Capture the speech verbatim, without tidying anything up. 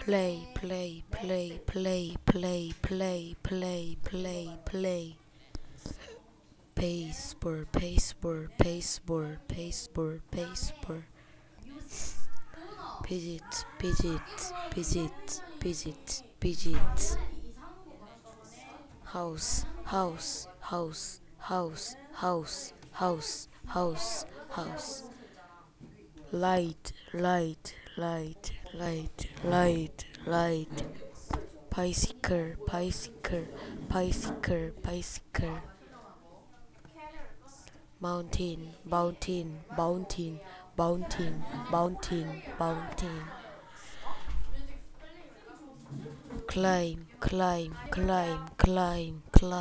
play, play, play, play, play, play, play, play, play. Paceboard, paceboard, paceboard, paceboard, paceboard. Pidget, pidget, pidget, pidget, pidget. House, house, house, house, house, house, house, house. Light, light, light, light, light, light. Bicycle, bicycle, bicycle, bicycle. Mountain, mountain, mountain, mountain, mountain, mountain. Climb, climb, climb, climb, climb.